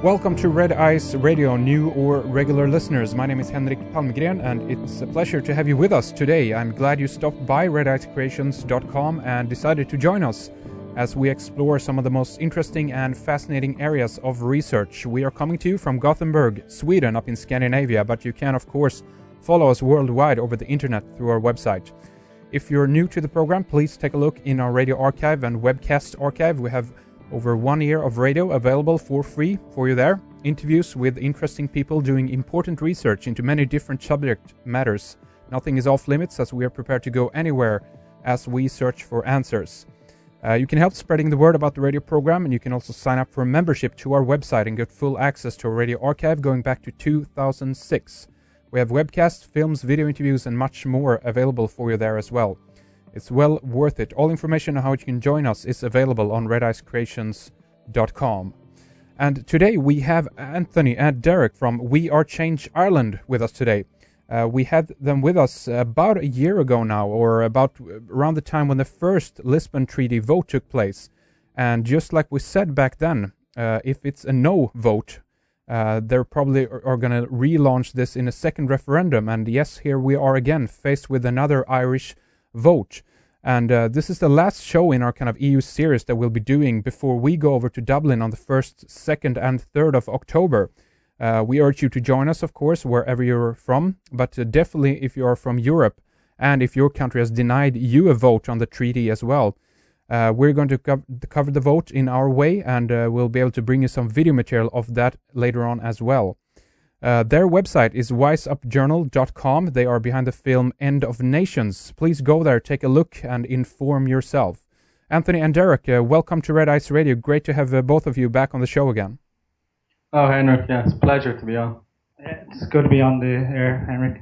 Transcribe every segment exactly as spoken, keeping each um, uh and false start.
Welcome to Red Ice Radio, new or regular listeners. My name is Henrik Palmgren, and it's a pleasure to have you with us today. I'm glad you stopped by red ice creations dot com and decided to join us as we explore some of the most interesting and fascinating areas of research. We are coming to you from Gothenburg, Sweden, up in Scandinavia, but you can, of course, follow us worldwide over the internet through our website. If you're new to the program, please take a look in our radio archive and webcast archive. We have over one year of radio available for free for you there. Interviews with interesting people doing important research into many different subject matters. Nothing is off limits as we are prepared to go anywhere as we search for answers. Uh, you can help spreading the word about the radio program, and you can also sign up for a membership to our website and get full access to our radio archive going back to two thousand six. We have webcasts, films, video interviews, and much more available for you there as well. It's well worth it. All information on how you can join us is available on red ice creations dot com. And today we have Anthony and Derek from We Are Change Ireland with us today. Uh, we had them with us about a year ago now, or about around the time when the first Lisbon Treaty vote took place. And just like we said back then, uh, if it's a no vote, uh, they're probably are, are going to relaunch this in a second referendum. And yes, here we are again, faced with another Irish vote. And uh, this is the last show in our kind of E U series that we'll be doing before we go over to Dublin on the first, second and third of October. Uh, we urge you to join us, of course, wherever you're from, but uh, definitely if you are from Europe and if your country has denied you a vote on the treaty as well. Uh, we're going to co- cover the vote in our way, and uh, we'll be able to bring you some video material of that later on as well. Uh, their website is wise up journal dot com. They are behind the film End of Nations. Please go there, take a look, and inform yourself. Anthony and Derek, uh, welcome to Red Ice Radio. Great to have uh, both of you back on the show again. Oh, Henrik, yeah, it's a pleasure to be on. Yeah, it's good to be on the air, Henrik.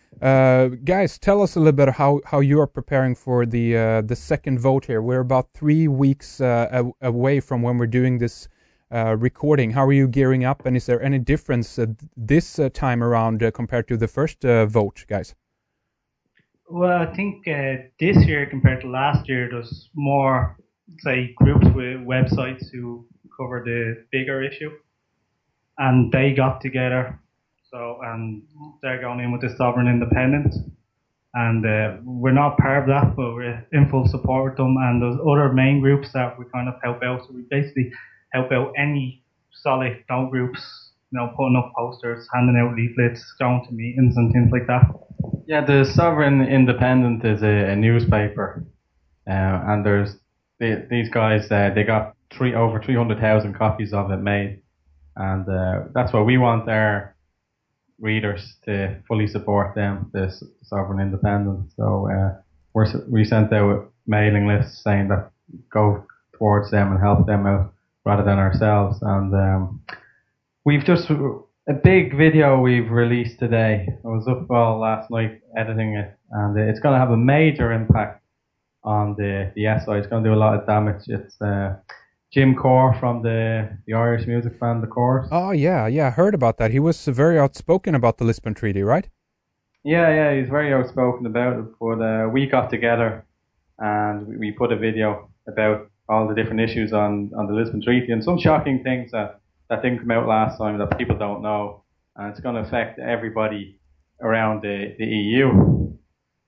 Uh, guys, tell us a little bit how, how you are preparing for the uh, the second vote here. We're about three weeks uh, away from when we're doing this Uh, recording. How are you gearing up, and is there any difference uh, this uh, time around uh, compared to the first uh, vote, guys? Well, I think uh, this year compared to last year, there's more, say, groups with websites who cover the bigger issue, and they got together. So, and they're going in with the sovereign independence, and uh, we're not part of that, but we're in full support with them. And there's other main groups that we kind of help out. So we basically help out any solid no groups, you know, putting up posters, handing out leaflets, going to meetings and things like that. Yeah, the Sovereign Independent is a, a newspaper, uh, and there's the, these guys. Uh, they got three over three hundred thousand copies of it made, and uh, that's what we want our readers to fully support them. This Sovereign Independent. So uh, we're, we sent out mailing lists saying that go towards them and help them out, rather than ourselves. And um, we've just, a big video we've released today. I was up all last night editing it, and it's going to have a major impact on the, the S I. It's going to do a lot of damage. It's uh, Jim Corr from the, the Irish music band, The Corrs. Oh, yeah, yeah, I heard about that. He was very outspoken about the Lisbon Treaty, right? Yeah, yeah, he's very outspoken about it, but uh, we got together and we, we put a video about all the different issues on, on the Lisbon Treaty, and some shocking things that, that didn't come out last time that people don't know, and it's going to affect everybody around the, the E U.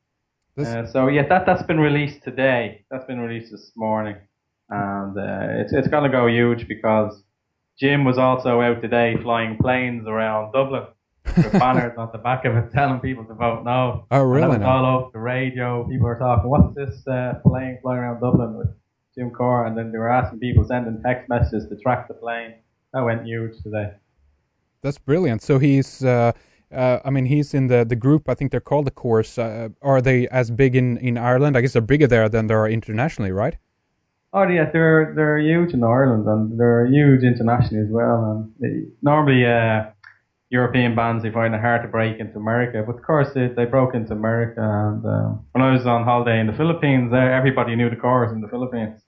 Uh, so yeah, that, that's been released today. That's been released this morning, and uh, it's, it's going to go huge because Jim was also out today flying planes around Dublin with banners on the back of it telling people to vote no. Oh, really? And that was all over the radio. People are talking, what's this uh, plane flying around Dublin with Jim Corr? And then they were asking people, sending text messages to track the plane. That went huge today. That's brilliant. So he's, uh, uh, I mean, he's in the, the group, I think they're called the Corrs. Uh, are they as big in, in Ireland? I guess they're bigger there than they are internationally, right? Oh yeah, they're they're huge in Ireland, and they're huge internationally as well. And they, normally, uh, European bands, they find it hard to break into America, but of course they, they broke into America. And um, when I was on holiday in the Philippines, there everybody knew the Corrs in the Philippines.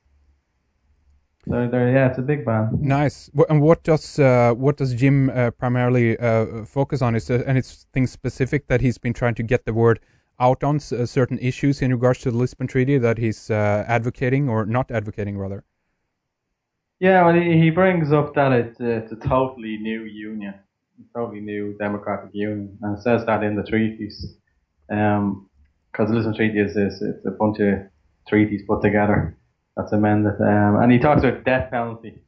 So they're, yeah, it's a big band. Nice. And what does uh, what does Jim uh, primarily uh, focus on? Is there anything specific that he's been trying to get the word out on, uh, certain issues in regards to the Lisbon Treaty that he's uh, advocating or not advocating, rather? Yeah, well, he, he brings up that it's, uh, it's a totally new union, a totally new democratic union, and it says that in the treaties. Um, because the Lisbon Treaty is, is it's a bunch of treaties put together that's amended, um, and he talks about death penalty.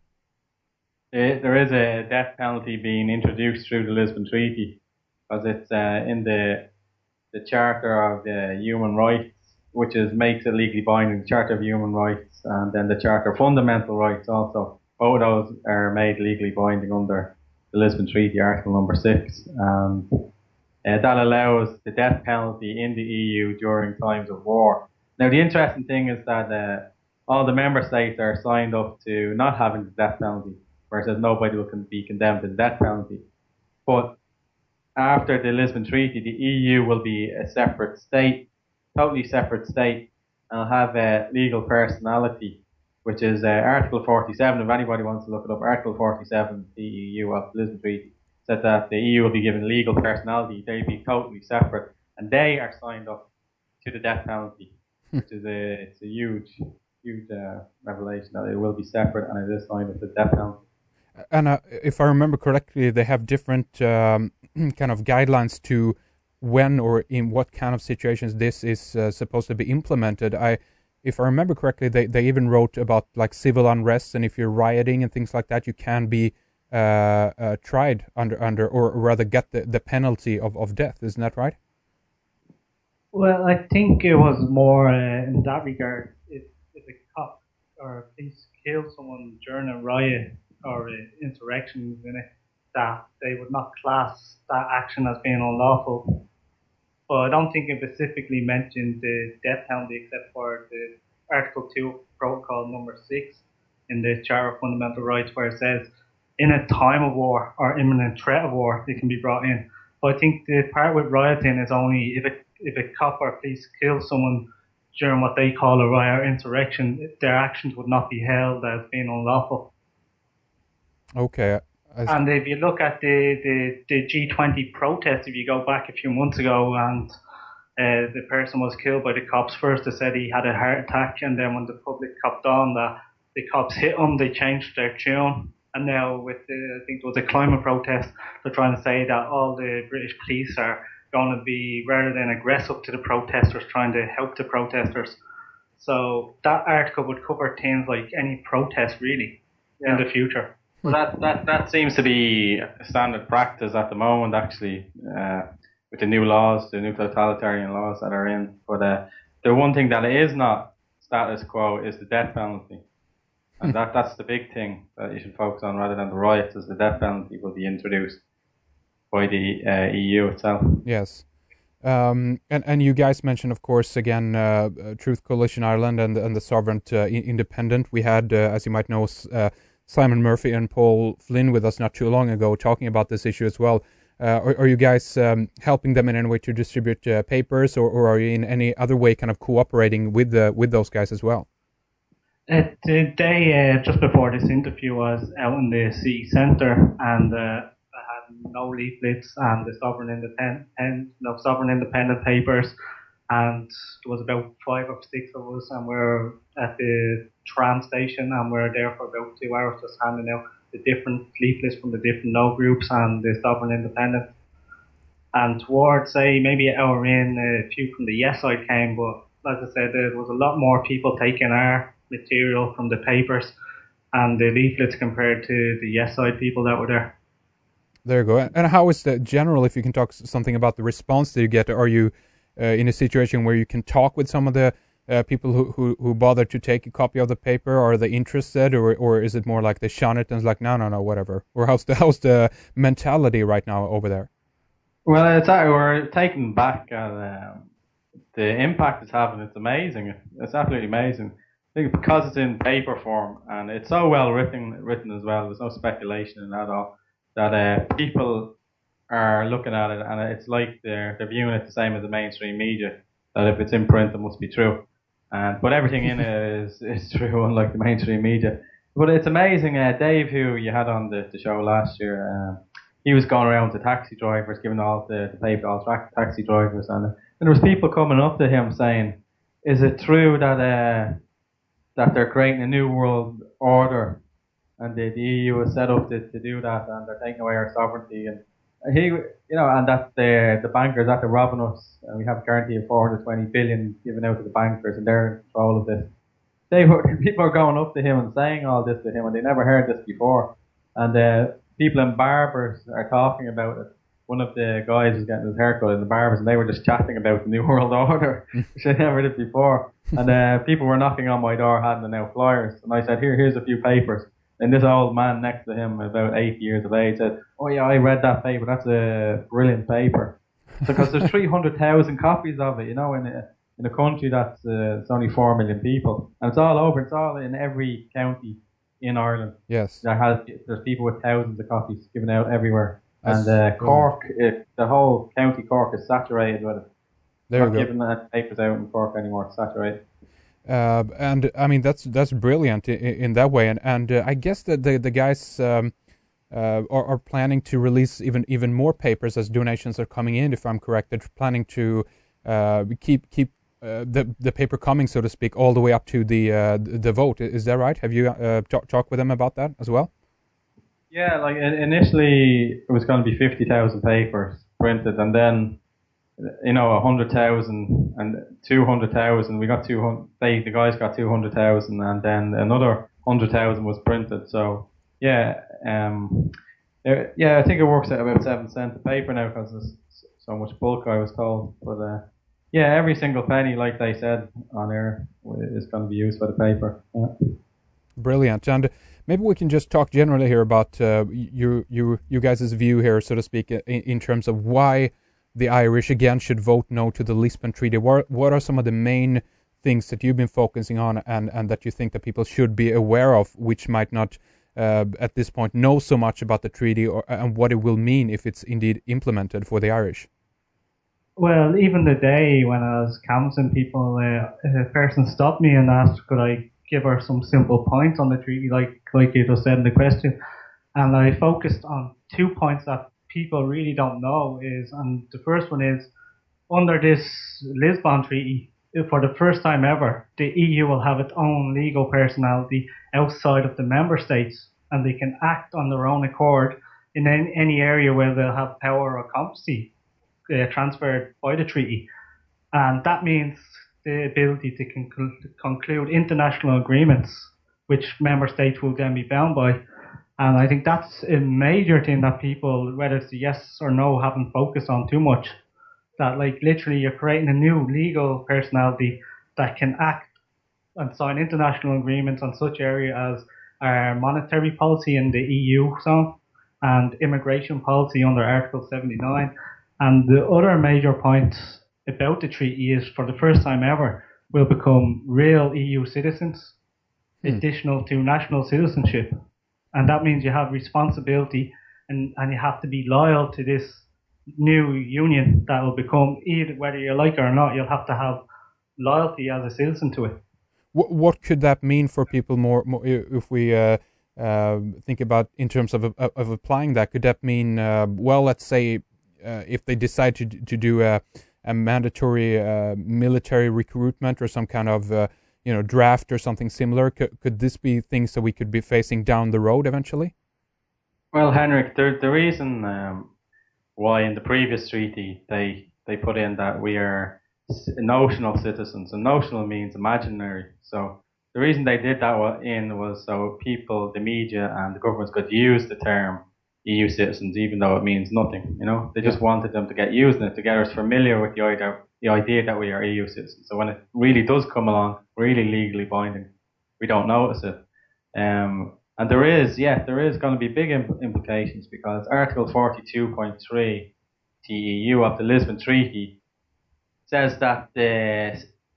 It, there is a death penalty being introduced through the Lisbon Treaty, because it's uh, in the the Charter of uh, Human Rights, which is makes it legally binding. The Charter of Human Rights, and then the Charter of Fundamental Rights also. Both of those are made legally binding under the Lisbon Treaty, Article Number Six, and uh, that allows the death penalty in the E U during times of war. Now, the interesting thing is that uh, all the member states are signed up to not having the death penalty, where it says nobody will be condemned to the death penalty. But after the Lisbon Treaty, the E U will be a separate state, totally separate state, and will have a legal personality, which is uh, Article forty-seven. If anybody wants to look it up, Article forty-seven, the E U of the Lisbon Treaty, said that the E U will be given legal personality. They'll be totally separate, and they are signed up to the death penalty, which is a it's a huge, huge uh, revelation that it will be separate and it is signed up to the death penalty. And uh, if I remember correctly, they have different um, kind of guidelines to when or in what kind of situations this is uh, supposed to be implemented. I, if I remember correctly, they, they even wrote about like civil unrest, and if you're rioting and things like that, you can be uh, uh, tried under under or rather get the, the penalty of, of death. Isn't that right? Well, I think it was more uh, in that regard. If, if a cop or a police kill someone during a riot or an insurrection in it, that they would not class that action as being unlawful. But I don't think it specifically mentioned the death penalty except for the Article two, Protocol Number six in the Charter of Fundamental Rights, where it says in a time of war or imminent threat of war, they can be brought in. But I think the part with rioting is only if a, if a cop or police kills someone during what they call a riot or insurrection, their actions would not be held as being unlawful. Okay. And if you look at the, the, the G twenty protest, if you go back a few months ago and uh, the person was killed by the cops first, they said he had a heart attack, and then when the public copped on that the cops hit him, they changed their tune. And now with the, I think there was a climate protest, they're trying to say that all the British police are going to be, rather than aggressive to the protesters, trying to help the protesters. So that article would cover things like any protest really yeah. in the future. Well, that, that, that seems to be standard practice at the moment, actually, uh, with the new laws, the new totalitarian laws that are in. But uh, the one thing that is not status quo is the death penalty. And that, that's the big thing that you should focus on rather than the riots, is the death penalty will be introduced by the uh, E U itself. Yes. Um, and, and you guys mentioned, of course, again, uh, Truth Coalition Ireland and, and the Sovereign uh, Independent. We had, uh, as you might know, uh, Simon Murphy and Paul Flynn with us not too long ago talking about this issue as well. Uh, are, are you guys um, helping them in any way to distribute uh, papers, or, or are you in any other way kind of cooperating with the with those guys as well? Uh, the day uh, just before this interview was out in the city centre, and uh, I had no leaflets and the Sovereign Independent, no Sovereign Independent papers, and there was about five or six of us, and we we're at the tram station, and we we're there for about two hours just handing out the different leaflets from the different no groups and the Sovereign Independent. And towards, say, maybe an hour in, a few from the yes side came, but as I said, there was a lot more people taking our material from the papers and the leaflets compared to the yes side people that were there. There you go. And how is the general, if you can talk something about the response that you get? Are you uh, in a situation where you can talk with some of the uh, people who, who, who bother to take a copy of the paper? Are they interested, or or is it more like they shun it and it's like, no, no, no, whatever? Or how's the, how's the mentality right now over there? Well, it's, we're taken back at um, the impact it's having. It's amazing. It's absolutely amazing. I think because it's in paper form and it's so well written, written as well. There's no speculation in that at all. That uh, people are looking at it, and it's like they're they're viewing it the same as the mainstream media. That if it's in print, it must be true. And but everything in it is is true, unlike the mainstream media. But it's amazing. Uh, Dave, who you had on the, the show last year, um, he was going around to taxi drivers, giving all the, the paper, all track taxi drivers, and, and there was people coming up to him saying, "Is it true that uh, that they're creating a new world order, and the, the E U is set up to, to do that, and they're taking away our sovereignty. And he, you know, and that the the bankers that they're robbing us, and we have a guarantee of four hundred twenty billion given out to the bankers, and they're in control of this. They were people are going up to him and saying all this to him, and they never heard this before. And uh, people in barbers are talking about it. One of the guys was getting his haircut in the barbers, and they were just chatting about the New World Order, which I never did before. And uh, people were knocking on my door, handing out flyers, and I said, "Here, here's a few papers." And this old man next to him, about eighty years of age, said, "Oh yeah, I read that paper. That's a brilliant paper." Because there's three hundred thousand copies of it, you know, in a, in a country that's uh, it's only four million people, and it's all over. It's all in every county in Ireland. Yes. There has there's people with thousands of copies given out everywhere. And uh, Cork, it, the whole county Cork is saturated with it. There Not you go. giving that papers out in Cork anymore. It's saturated. Uh, and I mean that's that's brilliant in, in that way. And and uh, I guess that the the guys um, uh, are, are planning to release even even more papers as donations are coming in. If I'm correct, they're planning to uh, keep keep uh, the the paper coming, so to speak, all the way up to the uh, the vote. Is that right? Have you uh, talk, talked with them about that as well? Yeah, like initially it was going to be fifty thousand papers printed, and then you know a hundred thousand and two hundred thousand. We got two hundred. They the guys got two hundred thousand, and then another hundred thousand was printed. So yeah, um, there, yeah, I think it works at about seven cents a paper now because there's so much bulk. I was told, but uh, yeah, every single penny, like they said on air, is going to be used for the paper. Yeah. Brilliant. And maybe we can just talk generally here about uh, you, you, you guys' view here, so to speak, in, in terms of why the Irish again should vote no to the Lisbon Treaty. What, what are some of the main things that you've been focusing on, and, and that you think that people should be aware of, which might not uh, at this point know so much about the treaty, or and what it will mean if it's indeed implemented for the Irish? Well, even the day when I was canvassing people, uh, a person stopped me and asked, could I give her some simple points on the treaty, like like you just said in the question. And I focused on two points that people really don't know is, and the first one is, under this Lisbon Treaty, for the first time ever, the E U will have its own legal personality outside of the member states, and they can act on their own accord in any, any area where they'll have power or competency uh, transferred by the treaty. And that means the ability to conclu- conclude international agreements, which member states will then be bound by. And I think that's a major thing that people, whether it's yes or no, haven't focused on too much. That, like, literally you're creating a new legal personality that can act and sign international agreements on such area as our monetary policy in the E U zone and immigration policy under Article seventy-nine. And the other major point about the treaty is, for the first time ever, we'll become real E U citizens, hmm. additional to national citizenship. And that means you have responsibility, and, and you have to be loyal to this new union that will become, either whether you like it or not, you'll have to have loyalty as a citizen to it. What, what could that mean for people more, more if we uh, uh, think about in terms of of applying that? Could that mean, uh, well, let's say uh, if they decide to to do a, a mandatory uh, military recruitment or some kind of uh, you know draft or something similar, could, could this be things that we could be facing down the road eventually? Well, Henrik, the the reason um, why in the previous treaty they they put in that we are notional citizens, and notional means imaginary. So the reason they did that in was so people, the media and the governments could use the term E U citizens, even though it means nothing. You know, they just wanted them to get using it to get us familiar with the idea, the idea that we are E U citizens. So when it really does come along, really legally binding, we don't notice it. Um, and there is, yeah, there is going to be big imp- implications because Article forty-two point three T E U of the Lisbon Treaty says that the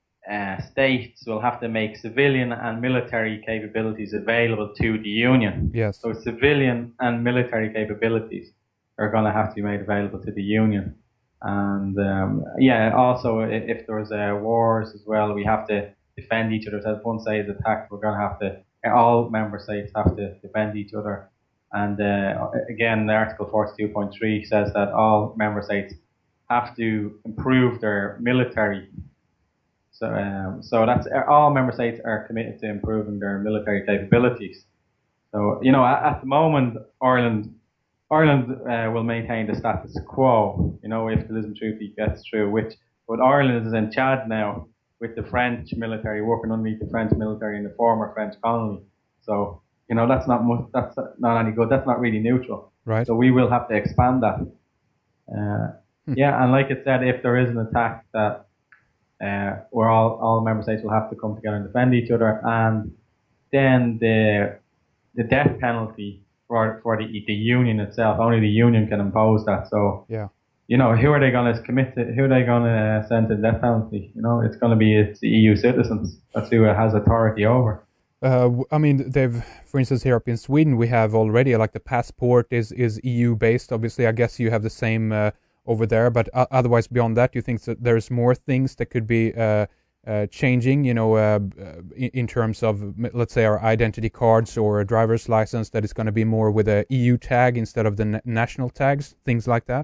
uh, states will have to make civilian and military capabilities available to the Union. Yes. So civilian and military capabilities are going to have to be made available to the Union. And um, yeah, also if there's uh, wars as well, we have to defend each other. So if one side is attacked, we're going to have to, all member states have to defend each other. And uh, again, Article forty-two point three says that all member states have to improve their military So, um, so that's all member states are committed to improving their military capabilities. So, you know, at, at the moment, Ireland, Ireland uh, will maintain the status quo. You know, if the Lisbon Treaty gets through, which, but Ireland is in Chad now with the French military working underneath the French military in the former French colony. So, you know, that's not much, that's not any good. That's not really neutral. Right. So we will have to expand that. Uh, hmm. Yeah, and like it said, if there is an attack, that uh, where all, all member states will have to come together and defend each other, and then the the death penalty for for the the union itself, only the union can impose that. So yeah, you know, who are they going to commit to? Who are they going to send to the death penalty? You know, it's going to be it's the E U citizens. That's who it has authority over. Uh, I mean, they've, for instance, here up in Sweden, we have already like the passport is is E U based. Obviously, I guess you have the same uh, over there. But uh, otherwise, beyond that, do you think that there's more things that could be uh, uh, changing? You know, uh, in, in terms of, let's say, our identity cards or a driver's license, that is going to be more with a E U tag instead of the na- national tags, things like that.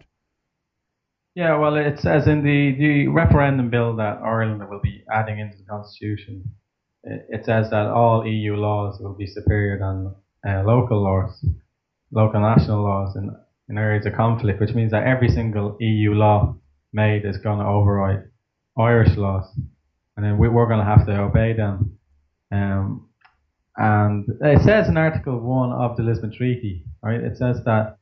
Yeah, well, it says in the, the referendum bill that Ireland will be adding into the constitution, it, it says that all E U laws will be superior than uh, local laws, local national laws in, in areas of conflict, which means that every single E U law made is going to override Irish laws, and then we, we're going to have to obey them. Um, and it says in Article one of the Lisbon Treaty, right, it says that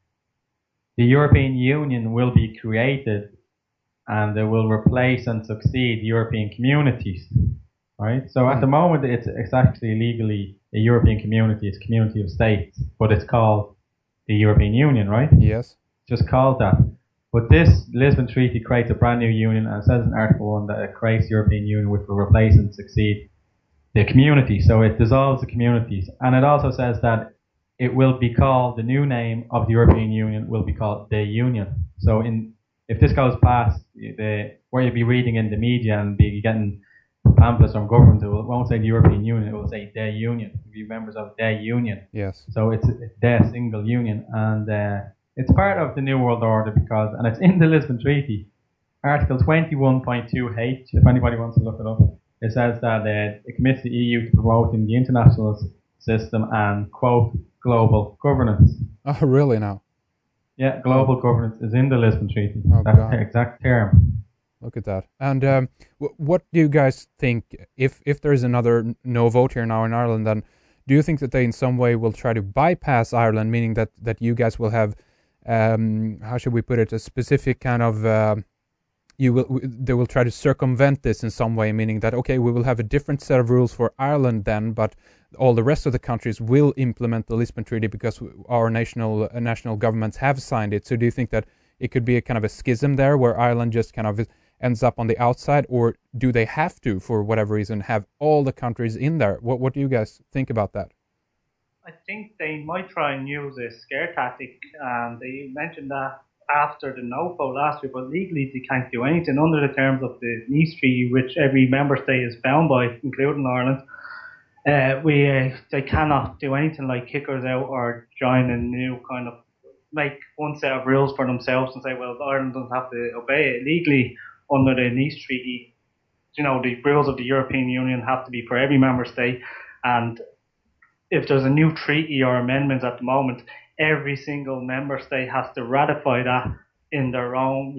the European Union will be created and it will replace and succeed European communities, right? So at the moment, it's, it's actually legally a European community, it's a community of states, but it's called the European Union, right? Yes. Just called that. But this Lisbon Treaty creates a brand new union, and it says in Article one that it creates the European Union, which will replace and succeed the community. So it dissolves the communities. And it also says that it will be called, the new name of the European Union will be called the Union. So in if this goes past, the, where you'll be reading in the media and be getting pamphlets from government, it won't say the European Union, it will say the Union. You'll be members of the Union. Yes. So it's, it's the single union. And uh, it's part of the New World Order because, and it's in the Lisbon Treaty, Article twenty-one point two H, if anybody wants to look it up, it says that uh, it commits the E U to promoting the international system and, quote, global governance. Oh, really now? Yeah, global oh. governance is in the Lisbon Treaty. Oh, That's God. the exact term. Look at that. And um, w- what do you guys think, if, if there is another no vote here now in Ireland, then do you think that they in some way will try to bypass Ireland, meaning that, that you guys will have, um, how should we put it, a specific kind of... Uh, You will. They will try to circumvent this in some way, meaning that okay, we will have a different set of rules for Ireland then, but all the rest of the countries will implement the Lisbon Treaty because our national uh, national governments have signed it. So, do you think that it could be a kind of a schism there, where Ireland just kind of ends up on the outside, or do they have to, for whatever reason, have all the countries in there? What What do you guys think about that? I think they might try and use a scare tactic, and they mentioned that after the no vote last year, but legally they can't do anything under the terms of the Nice Treaty, which every member state is bound by, including Ireland. Uh, we uh, they cannot do anything like kick us out or join a new kind of make one set of rules for themselves and say, well, Ireland doesn't have to obey it. Legally, under the Nice Treaty, you know, the rules of the European Union have to be for every member state, and if there's a new treaty or amendments at the moment, every single member state has to ratify that in their own,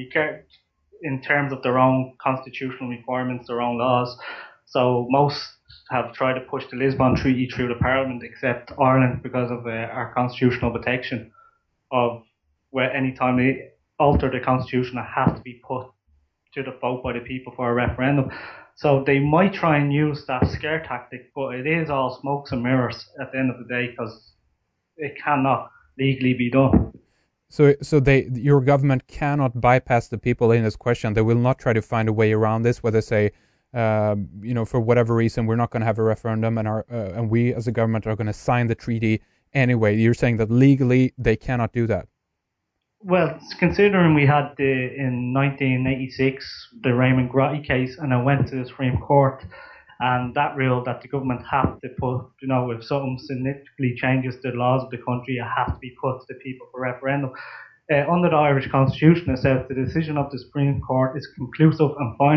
in terms of their own constitutional requirements, their own laws. So most have tried to push the Lisbon Treaty through the Parliament, except Ireland, because of uh, our constitutional protection of where any time they alter the constitution, it has to be put to the vote by the people for a referendum. So they might try and use that scare tactic, but it is all smokes and mirrors at the end of the day because it cannot legally be done. So, so they, your government cannot bypass the people in this question. They will not try to find a way around this, where they say, uh, you know, for whatever reason, we're not going to have a referendum, and our uh, and we as a government are going to sign the treaty anyway. You're saying that legally they cannot do that. Well, considering we had the in nineteen eighty-six the Raymond Grotti case, and it went to the Supreme Court. And that rule that the government have to put, you know, if something significantly changes the laws of the country, it has to be put to the people for referendum. Uh, under the Irish Constitution, it says the decision of the Supreme Court is conclusive and final.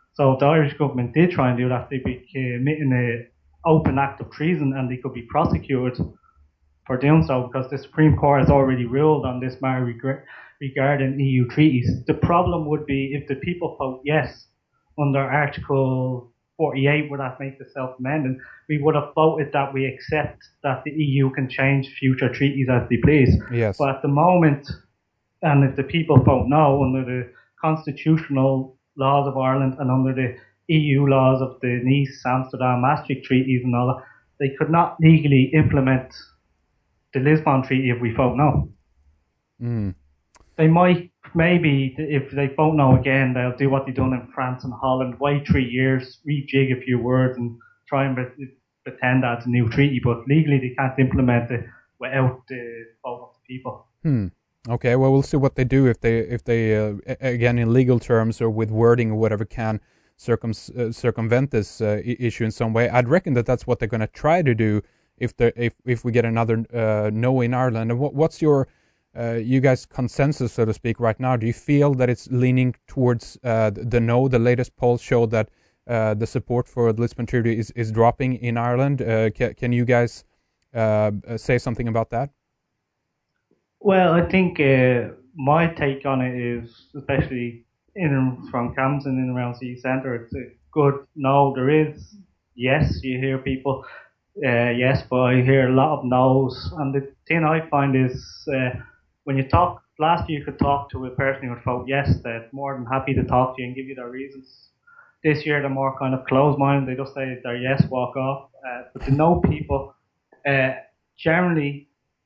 So if the Irish government did try and do that, they'd be committing an open act of treason and they could be prosecuted for doing so because the Supreme Court has already ruled on this matter regarding E U treaties. The problem would be if the people vote yes under Article forty-eight, where that makes it self-amending, we would have voted that we accept that the E U can change future treaties as they please. Yes. But at the moment, and if the people vote no under the constitutional laws of Ireland and under the E U laws of the Nice, Amsterdam, Maastricht treaties and all that, they could not legally implement the Lisbon Treaty if we vote no. Mm. They might, maybe, if they vote no again, they'll do what they've done in France and Holland, wait three years, rejig a few words and try and pre- pretend that's a new treaty, but legally they can't implement it without the vote of the people. Hmm. Okay, well, we'll see what they do if they, if they uh, again, in legal terms or with wording or whatever, can circum uh, circumvent this uh, I- issue in some way. I'd reckon that that's what they're going to try to do if they if if we get another uh, no in Ireland. And what, what's your uh, you guys' consensus, so to speak, right now? Do you feel that it's leaning towards uh, the no? The latest polls show that uh, the support for the Lisbon Treaty is, is dropping in Ireland. Uh, can, can you guys uh, say something about that? Well, I think uh, my take on it is, especially in and from Camden in and around city centre, it's a good no. There is yes, you hear people uh, yes, but I hear a lot of no's. And the thing I find is uh, when you talk, last year you could talk to a person who would vote yes, they're more than happy to talk to you and give you their reasons. This year they're more kind of closed-minded. They just say they're yes, walk off. Uh, but the no people uh, generally,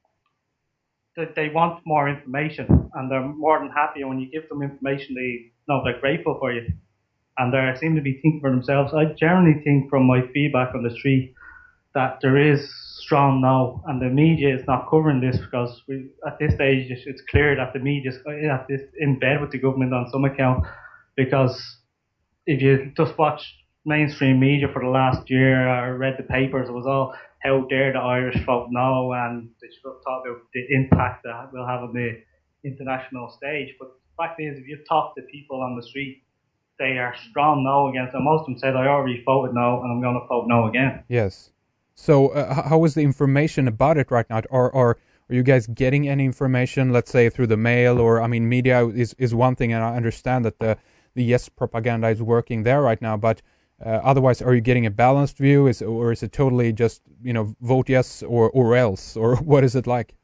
that they want more information and they're more than happy, and when you give them information they know they're grateful for you and they seem to be thinking for themselves. I generally think from my feedback on the street that there is strong no, and the media is not covering this because we, at this stage it's clear that the media is at this, in bed with the government on some account, because if you just watch mainstream media for the last year or read the papers, it was all how dare the Irish vote no, and they should have thought about the impact that we'll have on the international stage. But the fact is, if you talk to people on the street, they are strong no against it. Most of them said, I already voted no and I'm going to vote no again. Yes. So uh, how is the information about it right now? Are, are, are you guys getting any information, let's say through the mail, or, I mean, media is, is one thing, and I understand that the, the yes propaganda is working there right now, but Uh, otherwise, are you getting a balanced view, is, or is it totally just, you know, vote yes or, or else, or what is it like?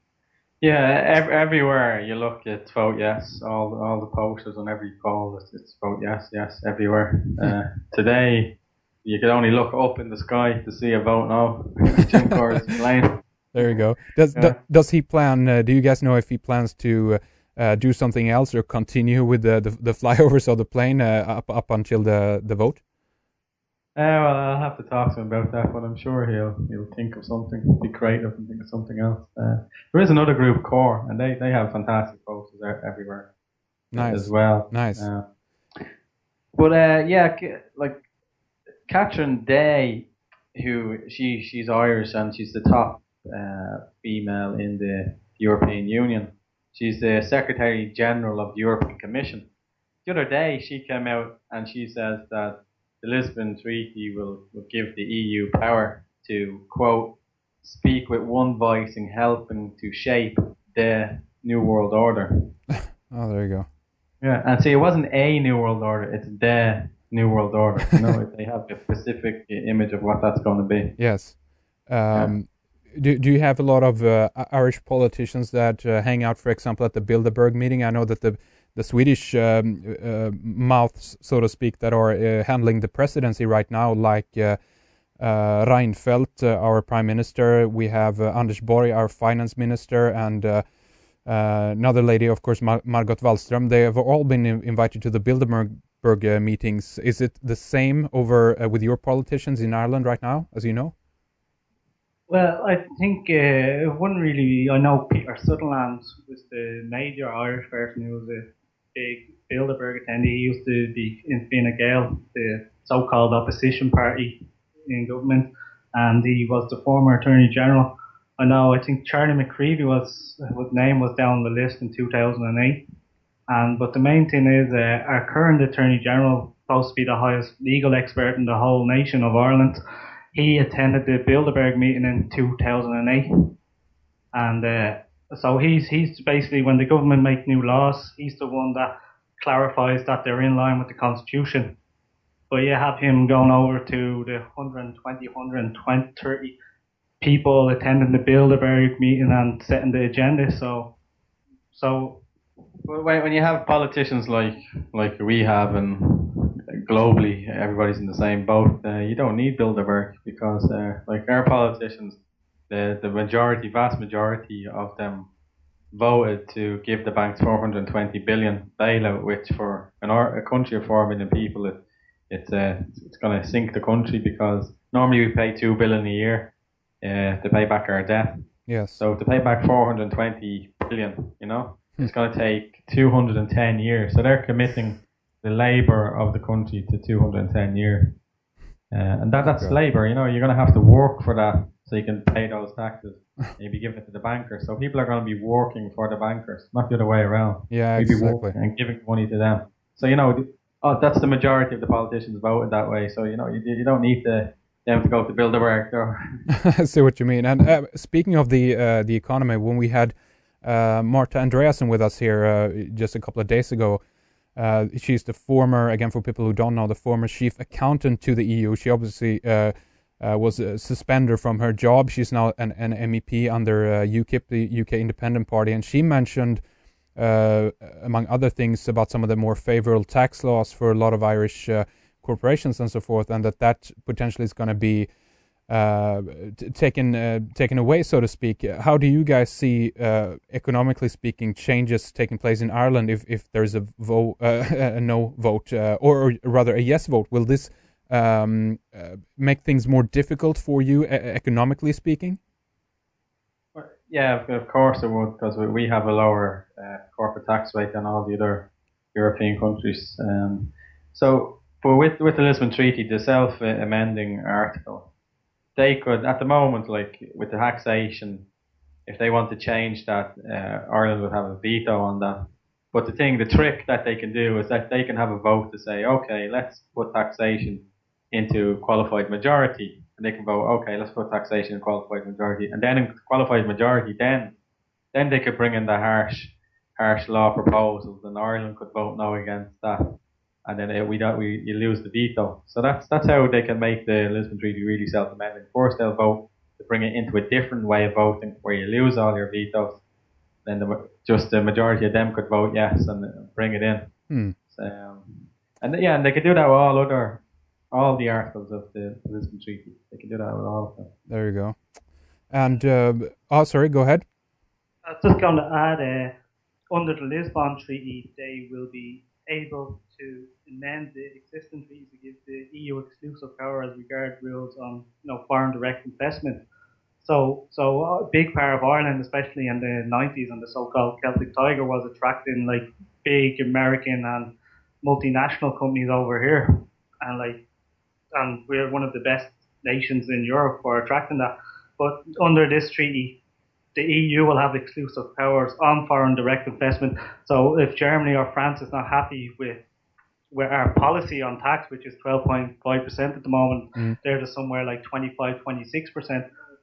Yeah, ev- everywhere you look, it's vote yes. All all the posters on every poll, it's, it's vote yes, yes, everywhere. Uh, today, you can only look up in the sky to see a vote no. Jim Core's plane. There you go. Does yeah. do, does he plan? Uh, do you guys know if he plans to uh, do something else or continue with the the, the flyovers of the plane uh, up up until the the vote? Uh, well, I'll have to talk to him about that, but I'm sure he'll he'll think of something, be creative and think of something else. Uh, there is another group, Core, and they, they have fantastic posters everywhere. Nice. As well. Nice. Uh, but uh, yeah, like Catherine Day, who she she's Irish and she's the top uh, female in the European Union. She's the Secretary General of the European Commission. The other day, she came out and she says that the Lisbon Treaty will, will give the E U power to, quote, speak with one voice in helping to shape the New World Order. Oh, there you go. Yeah, and see, it wasn't a New World Order, it's the New World Order. You know, they have a specific image of what that's going to be. Yes. Um, yeah. Do Do you have a lot of uh, Irish politicians that uh, hang out, for example, at the Bilderberg meeting? I know that the the Swedish um, uh, mouths, so to speak, that are uh, handling the presidency right now, like uh, uh, Reinfeldt, uh, our prime minister. We have uh, Anders Borg, our finance minister, and uh, uh, another lady, of course, Mar- Margot Wallström. They have all been invited to the Bilderberg uh, meetings. Is it the same over uh, with your politicians in Ireland right now, as you know? Well, I think uh, it wouldn't really. I know Peter Sutherland was the major Irish person who was a big Bilderberg attendee. He used to be in Fine Gael, the so-called opposition party in government, and he was the former Attorney General. I know. I think Charlie McCreevy was his name was down the list in two thousand eight. And but the main thing is uh, our current Attorney General supposed to be the highest legal expert in the whole nation of Ireland. He attended the Bilderberg meeting in two thousand eight, and uh, so he's he's basically, when the government make new laws, he's the one that clarifies that they're in line with the constitution. But you have him going over to the one hundred twenty, one hundred thirty people attending the Bilderberg meeting and setting the agenda. So, so when when you have politicians like like we have, and globally everybody's in the same boat, uh, you don't need Bilderberg, because uh, like our politicians, the the majority, vast majority of them voted to give the banks four hundred twenty billion bailout, which for an or, a country of four million people, it, it's uh, it's going to sink the country, because normally we pay two billion a year uh, to pay back our debt. Yes. So to pay back four hundred twenty billion, you know, hmm. it's going to take two hundred ten years. So they're committing the labour of the country to two hundred ten years, uh, and that that's okay. labour. You know, you're going to have to work for that, so you can pay those taxes. You'll be giving it to the bankers. So people are going to be working for the bankers, not the other way around. Yeah, You'll exactly. be working and giving money to them. So, you know, oh, that's the majority of the politicians voted that way. So, you know, you, you don't need to, them to go to Bilderberg. Or I see what you mean. And uh, speaking of the uh, the economy, when we had uh, Marta Andreasen with us here uh, just a couple of days ago, uh, she's the former, again, for people who don't know, the former chief accountant to the E U. She obviously... Uh, Uh, was a suspender from her job. She's now an, an M E P under uh, UKIP, the U K Independent Party, and she mentioned, uh, among other things, about some of the more favourable tax laws for a lot of Irish uh, corporations and so forth, and that that potentially is going to be uh, t- taken uh, taken away, so to speak. How do you guys see, uh, economically speaking, changes taking place in Ireland if, if there's a, vo- uh, a no vote, uh, or, or rather a yes vote? Will this Um, uh, make things more difficult for you, e- economically speaking? Yeah, of course it would, because we have a lower uh, corporate tax rate than all the other European countries. Um, so, but with with the Lisbon Treaty, the self-amending article, they could, at the moment, like with the taxation, if they want to change that, uh, Ireland would have a veto on that. But the thing, the trick that they can do is that they can have a vote to say, okay, let's put taxation into qualified majority, and they can vote, okay, let's put taxation in qualified majority, and then in qualified majority, then then they could bring in the harsh harsh law proposals, and Ireland could vote no against that, and then it, we don't we you lose the veto. So that's that's how they can make the Lisbon Treaty really self-amending. First, they'll vote to bring it into a different way of voting, where you lose all your vetoes. Then the, just the majority of them could vote yes and bring it in. Hmm. So, um, and yeah, and they could do that with all other. All the articles of the Lisbon Treaty. They can do that with all of them. There you go. And, uh, oh, sorry, go ahead. I was just going to add, uh, under the Lisbon Treaty, they will be able to amend the existing treaty to give the E U exclusive power as regard rules on, you know, foreign direct investment. So, so a big part of Ireland, especially in the nineties, and the so-called Celtic Tiger, was attracting like big American and multinational companies over here, and like. And we're one of the best nations in Europe for attracting that. But under this treaty, the E U will have exclusive powers on foreign direct investment. So if Germany or France is not happy with, with our policy on tax, which is twelve point five percent at the moment, mm. they're to somewhere like twenty-five, twenty-six percent.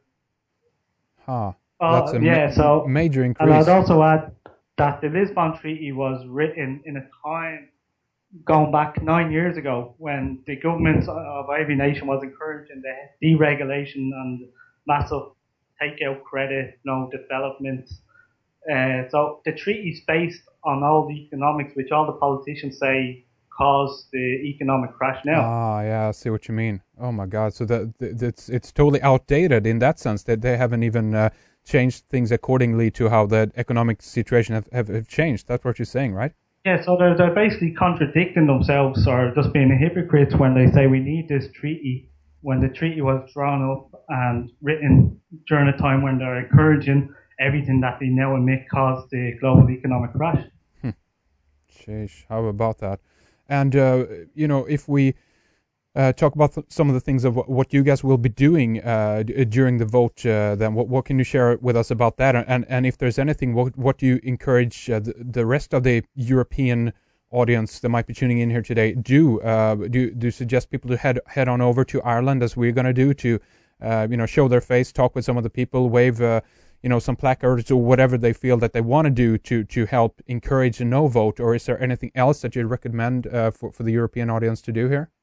Huh. Uh, That's a yeah, ma- so, major increase. And I'd also add that the Lisbon Treaty was written in a time going back nine years ago, when the government of every nation was encouraging the deregulation and massive takeout credit, you know, development. Uh, so the treaty is based on all the economics, which all the politicians say caused the economic crash now. Ah, yeah, I see what you mean. Oh my God! So that it's it's totally outdated in that sense, that they haven't even uh, changed things accordingly to how the economic situation have, have, have changed. That's what you're saying, right? Yeah, so they're, they're basically contradicting themselves, or just being hypocrites when they say we need this treaty, when the treaty was drawn up and written during a time when they're encouraging everything that they now admit caused the global economic crash. Hmm. Sheesh, how about that? And, uh, you know, if we uh, talk about th- some of the things of what you guys will be doing uh, d- during the vote, uh, then what, what can you share with us about that? And and if there's anything, what what do you encourage uh, the, the rest of the European audience that might be tuning in here today do? Uh, do do you suggest people to head head on over to Ireland, as we're going to do, to uh, you know, show their face, talk with some of the people, wave uh, you know, some placards or whatever they feel that they want to do to to help encourage a no vote? Or is there anything else that you'd recommend uh, for for the European audience to do here?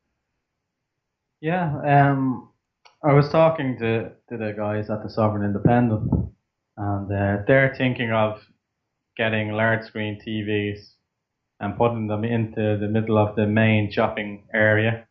Yeah, um, I was talking to, to the guys at the Sovereign Independent, and uh, they're thinking of getting large screen T Vs and putting them into the middle of the main shopping area,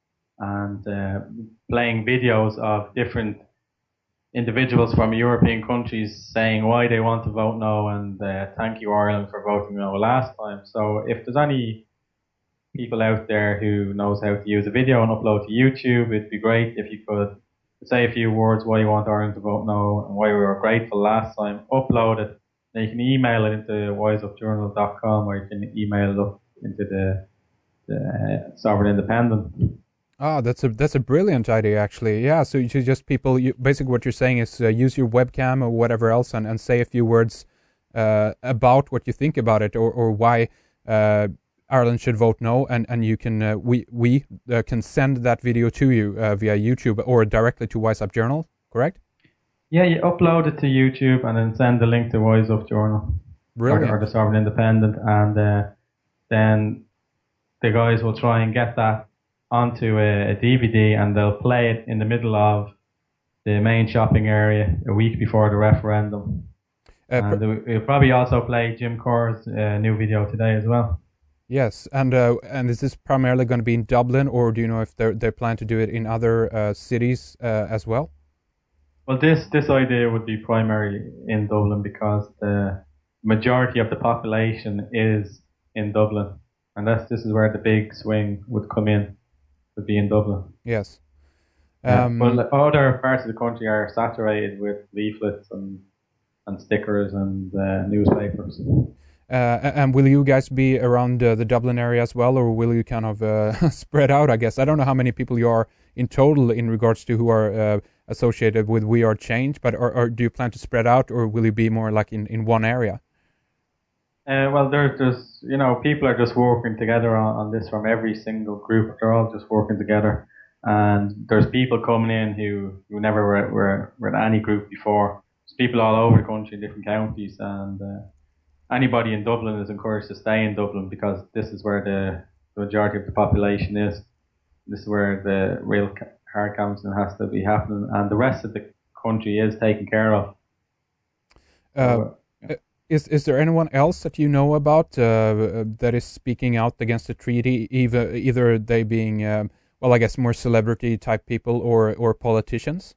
and uh, playing videos of different individuals from European countries saying why they want to vote no, and uh, thank you Ireland for voting no last time. So if there's any people out there who knows how to use a video and upload to YouTube, it'd be great if you could say a few words why you want Ireland to vote no and why we were grateful last time. Upload it. Then you can email it into wise up journal dot com, or you can email it up into the, the uh, Sovereign Independent. Ah, that's a that's a brilliant idea, actually. Yeah, so you just people, you, basically what you're saying is uh, use your webcam or whatever else, and, and say a few words uh, about what you think about it, or or why uh, Ireland should vote no, and and you can uh, we we uh, can send that video to you uh, via YouTube or directly to Wise Up Journal, correct? Yeah, you upload it to YouTube and then send the link to Wise Up Journal, Brilliant. or, or the Sovereign Independent, and uh, then the guys will try and get that onto a, a D V D, and they'll play it in the middle of the main shopping area a week before the referendum. Uh, and pr- we'll probably also play Jim Corr's uh, new video today as well. Yes, and uh, and is this primarily going to be in Dublin, or do you know if they they plan to do it in other uh, cities uh, as well? Well, this this idea would be primarily in Dublin, because the majority of the population is in Dublin, and that's this is where the big swing would come in. Would be in Dublin. Yes. Um, yeah, but other parts of the country are saturated with leaflets and and stickers and uh, newspapers. Uh, and will you guys be around uh, the Dublin area as well, or will you kind of uh, spread out, I guess? I don't know how many people you are in total in regards to who are uh, associated with We Are Change, but or, or do you plan to spread out, or will you be more like in, in one area? Uh, well, there's just, you know, people are just working together on, on this from every single group. They're all just working together. And there's people coming in who, who never were, were, were in any group before. There's people all over the country in different counties. And uh, anybody in Dublin is encouraged to stay in Dublin, because this is where the, the majority of the population is. This is where the real hard canvassing has to be happening. And the rest of the country is taken care of. Uh, so, uh, Is is there anyone else that you know about uh, that is speaking out against the treaty, either either they being, um, well, I guess more celebrity type people or or politicians?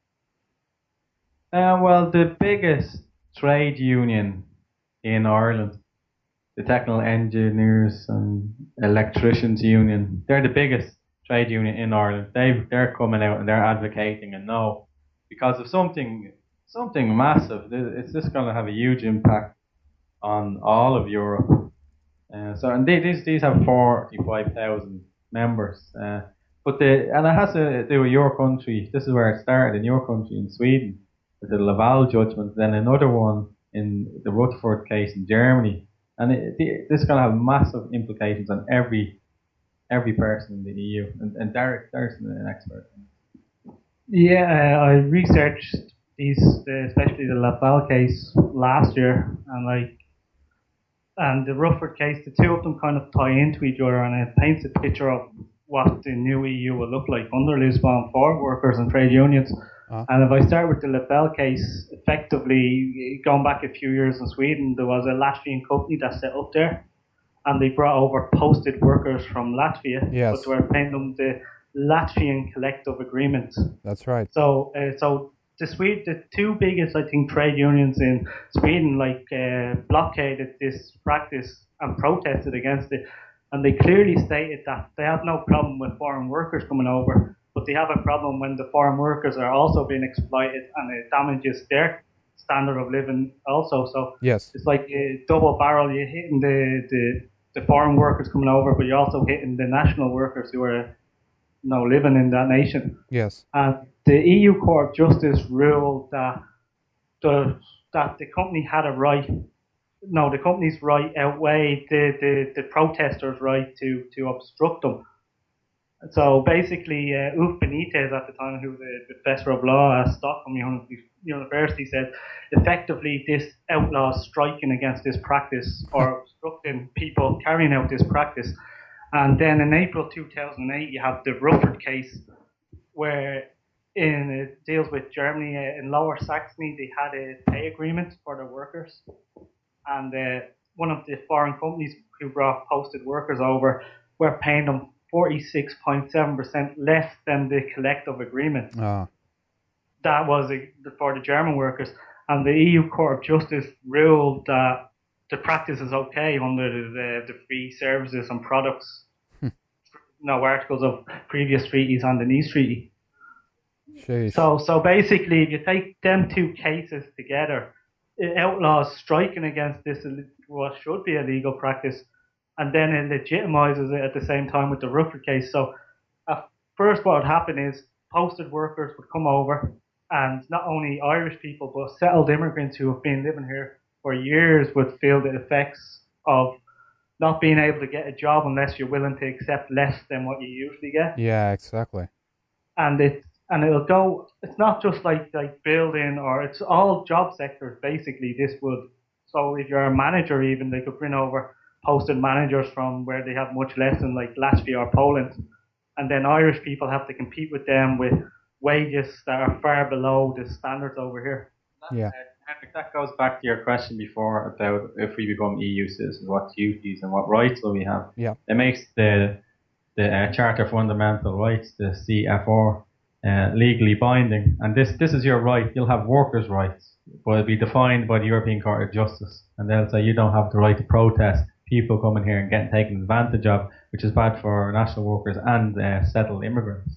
Uh, well, the biggest trade union in Ireland, the Technical Engineers and Electricians Union, they're the biggest trade union in Ireland. They they're coming out and they're advocating a no, because of something something massive. It's just going to have a huge impact on all of Europe. Uh, so, and they, these these have forty-five thousand members. Uh, but the and it has to do with your country. This is where it started, in your country, in Sweden, with the Laval judgment. Then another one in the Rutherford case in Germany. And it, it, this is going to have massive implications on every every person in the E U. And, and Derek, Derek's an expert. Yeah, uh, I researched these, especially the Laval case last year, and like. And the Rutherford case, the two of them kind of tie into each other, and it paints a picture of what the new E U will look like under Lisbon for workers and trade unions. Uh-huh. And if I start with the Laval case, effectively, going back a few years in Sweden, there was a Latvian company that set up there, and they brought over posted workers from Latvia, yes. but they were paying them the Latvian collective agreement. That's right. So, uh, so the Swede, the two biggest, I think, trade unions in Sweden, like, uh, blockaded this practice and protested against it, and they clearly stated that they have no problem with foreign workers coming over, but they have a problem when the foreign workers are also being exploited, and it damages their standard of living also. So yes. It's like a double barrel. You're hitting the, the, the foreign workers coming over, but you're also hitting the national workers who are, you know, living in that nation. Yes. And the E U Court of Justice ruled that the that the company had a right no, the company's right outweighed the, the, the protesters' right to, to obstruct them. So basically, uh, Uf Benitez at the time, who was the professor of law at Stockholm University, said effectively this outlaws striking against this practice or obstructing people carrying out this practice. And then in April two thousand eight, you have the Rufford case, where in, it deals with Germany. Uh, in Lower Saxony, they had a pay agreement for their workers. And uh, one of the foreign companies who brought posted workers over were paying them forty-six point seven percent less than the collective agreement. Oh. That was a, for the German workers. And the E U Court of Justice ruled that the practice is okay under the, the free services and products, Hmm. no articles of previous treaties and the Nice Treaty. Jeez. So, so basically, if you take them two cases together, it outlaws striking against this what should be a legal practice, and then it legitimizes it at the same time with the Rufford case. So at first what would happen is posted workers would come over, and not only Irish people but settled immigrants who have been living here for years would feel the effects of not being able to get a job unless you're willing to accept less than what you usually get. Yeah, exactly. And it and it'll go, it's not just like like building, or it's all job sectors basically. This would, so if you're a manager even, they could bring over posted managers from where they have much less than like Latvia or Poland, and then Irish people have to compete with them with wages that are far below the standards over here. Yeah. Uh, that goes back to your question before about if we become E U citizens, what duties and what rights will we have. Yeah. It makes the the uh, Charter of Fundamental Rights, the C F R, uh, legally binding, and this this is your right. You'll have workers' rights, but it'll be defined by the European Court of Justice, and they'll say you don't have the right to protest people coming here and getting taken advantage of, which is bad for national workers and uh, settled immigrants.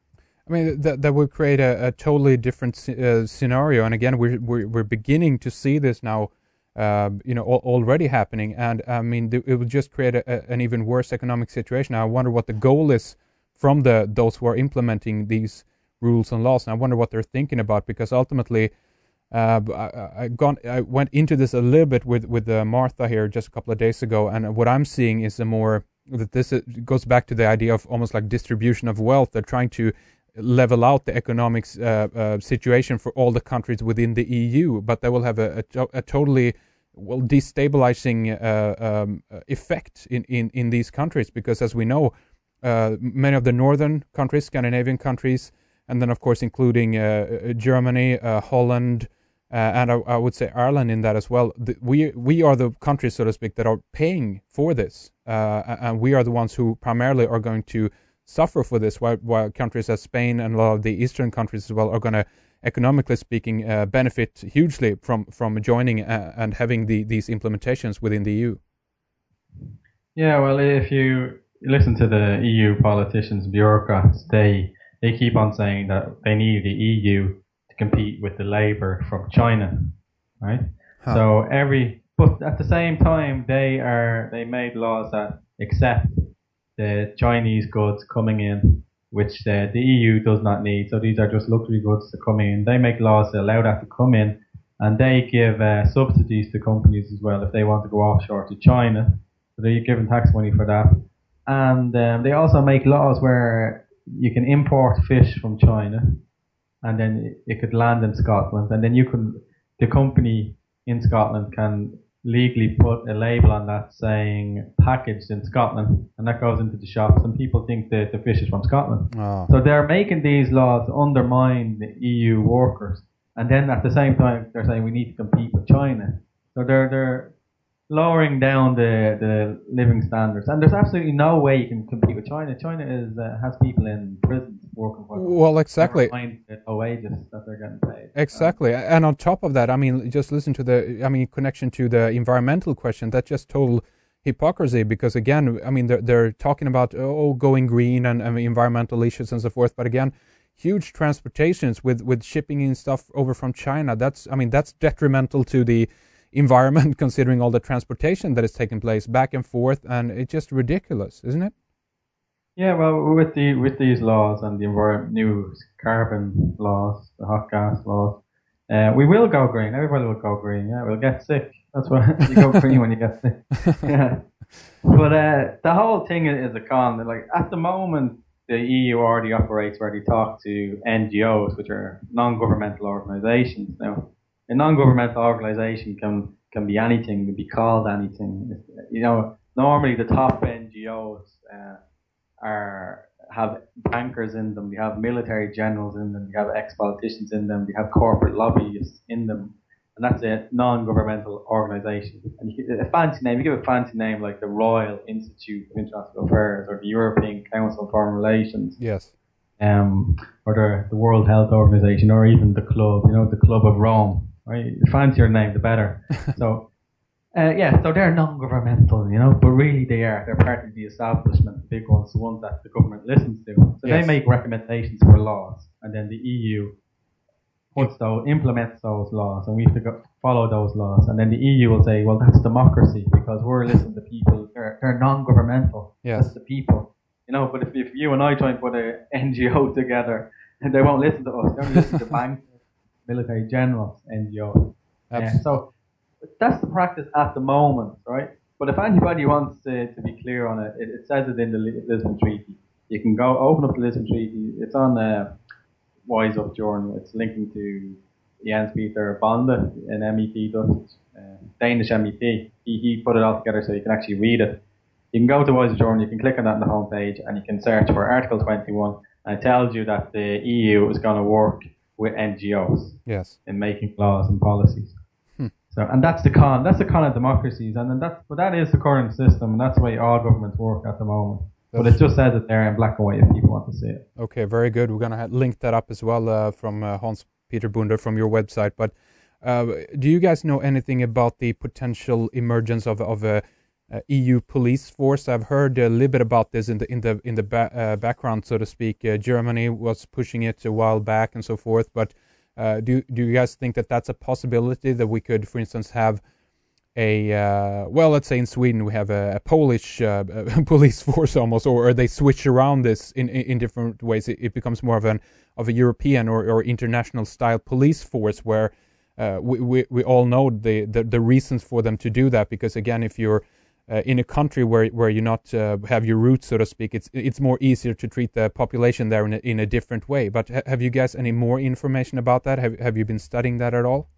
I mean, that that would create a, a totally different uh, scenario, and again, we're, we're we're beginning to see this now, uh, you know, al- already happening, and I mean, th- it would just create a, a, an even worse economic situation. I wonder what the goal is from the those who are implementing these rules and laws, and I wonder what they're thinking about, because ultimately, uh, I, I gone I went into this a little bit with with uh, Martha here just a couple of days ago, and what I'm seeing is a more that this is, goes back to the idea of almost like distribution of wealth. They're trying to level out the economics uh, uh, situation for all the countries within the E U, but that will have a, a, a totally well destabilizing uh, um, effect in, in, in these countries, because as we know, uh, many of the northern countries, Scandinavian countries, and then of course including uh, Germany, uh, Holland, uh, and I, I would say Ireland in that as well. The, we we are the countries, so to speak, that are paying for this, uh, and we are the ones who primarily are going to suffer for this, while, while countries as Spain and a lot of the eastern countries as well are going to, economically speaking, uh, benefit hugely from from joining uh, and having the, these implementations within the E U. Yeah, well, if you listen to the E U politicians, bureaucrats, they they keep on saying that they need the E U to compete with the labour from China, right? Huh. So every, but at the same time, they are they made laws that accept the Chinese goods coming in, which uh, the E U does not need. So these are just luxury goods to come in. They make laws that allow that to come in, and they give uh, subsidies to companies as well if they want to go offshore to China. So they're giving tax money for that. And um, they also make laws where you can import fish from China, and then it could land in Scotland, and then you can, the company in Scotland can legally put a label on that saying packaged in Scotland, and that goes into the shops, and people think that the fish is from Scotland. Oh. So they're making these laws to undermine the E U workers, and then at the same time they're saying we need to compete with China. So they're they're lowering down the, the living standards, and there's absolutely no way you can compete with China. China is uh, has people in prison working for them. Well, exactly. Never mind the wages that they're getting paid. Exactly, um, and on top of that, I mean, just listen to the, I mean, connection to the environmental question. That's just total hypocrisy, because again, I mean, they're they're talking about oh going green and I mean, environmental issues and so forth, but again, huge transportations with with shipping in stuff over from China. That's I mean, that's detrimental to the environment, considering all the transportation that is taking place back and forth, and it's just ridiculous, isn't it? Yeah, well, with the with these laws and the environment, new carbon laws, the hot gas laws, uh, we will go green. Everybody will go green. Yeah, we'll get sick. That's what you go green when you get sick. Yeah. But uh, the whole thing is a con. Like at the moment, the E U already operates where they talk to N G Os, which are non-governmental organisations. Now, a non-governmental organisation can can be anything, can be called anything. You know, normally the top N G Os uh, are have bankers in them, they have military generals in them, they have ex-politicians in them, they have corporate lobbyists in them, and that's a non-governmental organisation. And you give a fancy name, you give a fancy name like the Royal Institute of International Affairs or the European Council on Foreign Relations, yes, um, or the, the World Health Organization, or even the club, you know, the Club of Rome. Right, the fancier name, the better. So. Uh, yeah, so they're non-governmental, you know, but really they are. They're part of the establishment, the big ones, the ones that the government listens to. So yes. They make recommendations for laws, and then the E U puts those, implements those laws, and we have to go follow those laws. And then the E U will say, well, that's democracy because we're listening to people. They're, they're non-governmental. Yes. That's the people, you know. But if, if you and I try and put an N G O together, they won't listen to us. They only listen to banks, military generals, N G Os. Yeah, so. That's the practice at the moment, right? But if anybody wants to, to be clear on it, it, it says it in the Lisbon Treaty. You can go open up the Lisbon Treaty. It's on uh, Wise Up Journal. It's linking to Jens Peter Bonde, an M E P, Dutch, uh, Danish M E P. He, he put it all together so you can actually read it. You can go to Wise Up Journal, you can click on that on the homepage, and you can search for Article twenty-one, and it tells you that the E U is going to work with N G Os yes. in making laws and policies. So, and that's the con. That's the con of democracies, and then that's but that is the current system, and that's the way all governments work at the moment. That's but it just says it there in black and white if people want to see it. Okay, very good. We're gonna ha- link that up as well uh, from uh, Hans Peter Bonde from your website. But uh, do you guys know anything about the potential emergence of of a, a E U police force? I've heard a little bit about this in the in the in the ba- uh, background, so to speak. Uh, Germany was pushing it a while back and so forth, but. Uh, do do you guys think that that's a possibility that we could, for instance, have a uh, well, let's say in Sweden we have a, a Polish uh, police force almost, or they switch around this in in, in different ways. It, it becomes more of an of a European or, or international style police force where uh, we, we we all know the, the the reasons for them to do that. Because again, if you're Uh, in a country where where you not uh, have your roots, so to speak, it's it's more easier to treat the population there in a, in a different way. But ha- have you guys any more information about that? Have Have you been studying that at all?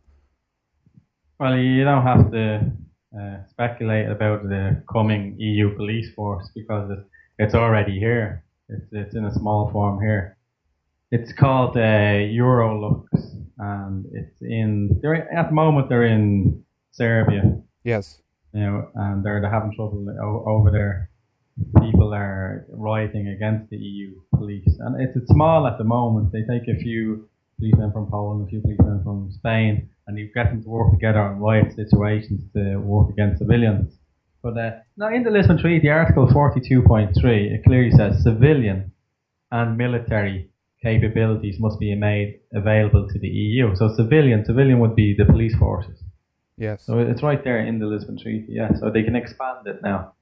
Well, you don't have to uh, speculate about the coming E U police force because it's it's already here. It's it's in a small form here. It's called uh, Eurolux, and it's in. They're at the moment they're in Serbia. Yes. You know, and they're, they're having trouble o- over there. People are rioting against the E U police. And it's, it's small at the moment. They take a few policemen from Poland, a few policemen from Spain, and you get them to work together on riot situations to work against civilians. But uh, now in the Lisbon Treaty, Article forty-two point three, it clearly says civilian and military capabilities must be made available to the E U. So civilian, civilian would be the police forces. Yes. So it's right there in the Lisbon Treaty, yeah. So they can expand it now